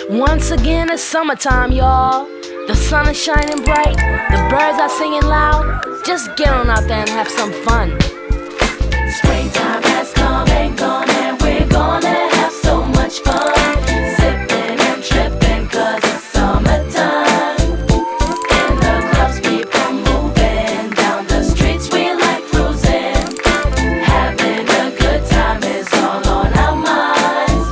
Once again, it's summertime, y'all. The sun is shining bright, the birds are singing loud. Just get on out there and have some fun. Springtime has come and gone, and we're gonna have so much fun. Sipping and tripping, 'cause it's summertime. In the clubs, people moving down the streets, we like cruising. Having a good time is all on our minds.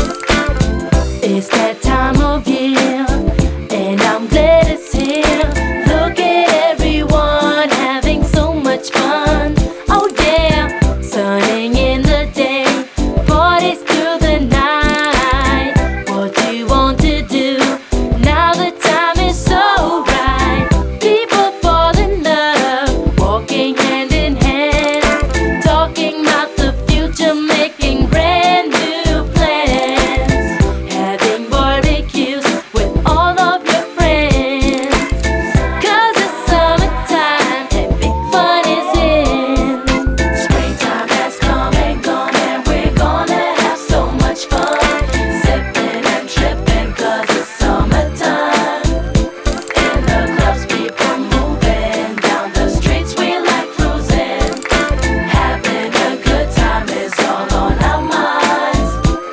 It's that time of year, and I'm glad it's here. Look at everyone having so much fun. Oh yeah, sunning in the day, parties through the night. What do you want to do? Now the time is so right. People fall in love, walking hand in hand, talking about the future, making brand new plans, having barbecues with all of your friends. 'Cause it's summertime and big fun is in. Springtime has come and gone, and we're gonna have so much fun. Sipping and tripping, 'cause it's summertime. In the clubs, people moving down the streets, we like cruising. Having a good time is all on our minds.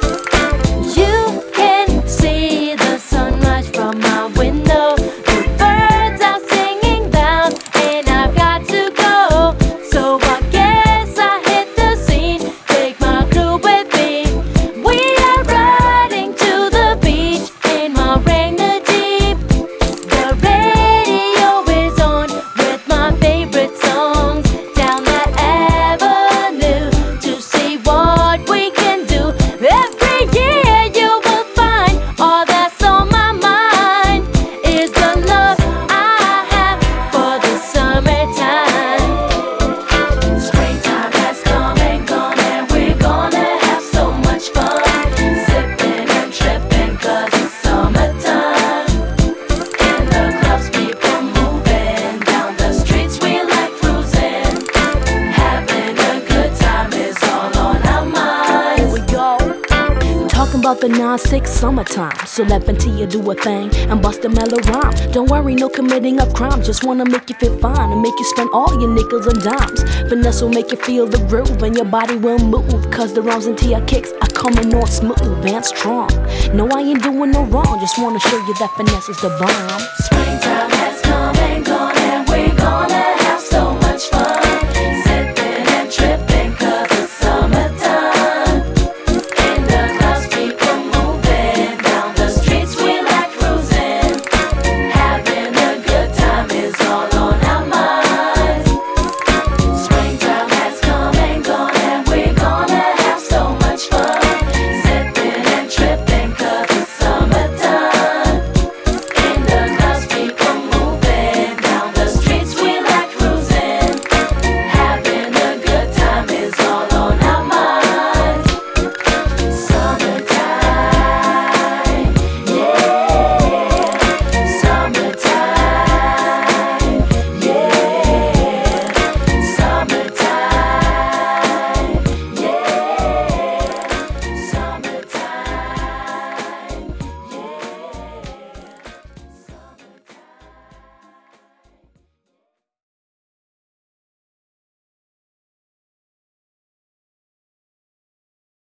You can see the sunrise from my window. The birds are singing loud, and I've got to go. So I guess I hit the scene, take my crew with me. We are riding to the beach in my Wrangler Jeep. The radio is on with my favorite songs. Down the avenue to see what we can do. Every year you will find all that's on my mind is the love I have for the summertime. Springtime has come and gone, and we're gonna have so much fun. Sipping and tripping, 'cause it's summertime. In the clubs, people moving down the streets, we like cruising. Having a good time is all on our minds. Here we go. Talking about the 9-6 summertime. So let Ventia do a thing and bust a mellow rhyme. Don't worry, no committing of crime. Just wanna make you feel fine and make you spend all your nickels and dimes. Finesse will make you feel the groove, and your body will move. 'Cause the rhymes and Tia kicks are coming on smooth and strong. No, I ain't doing no wrong. Just wanna show you that finesse is the bomb.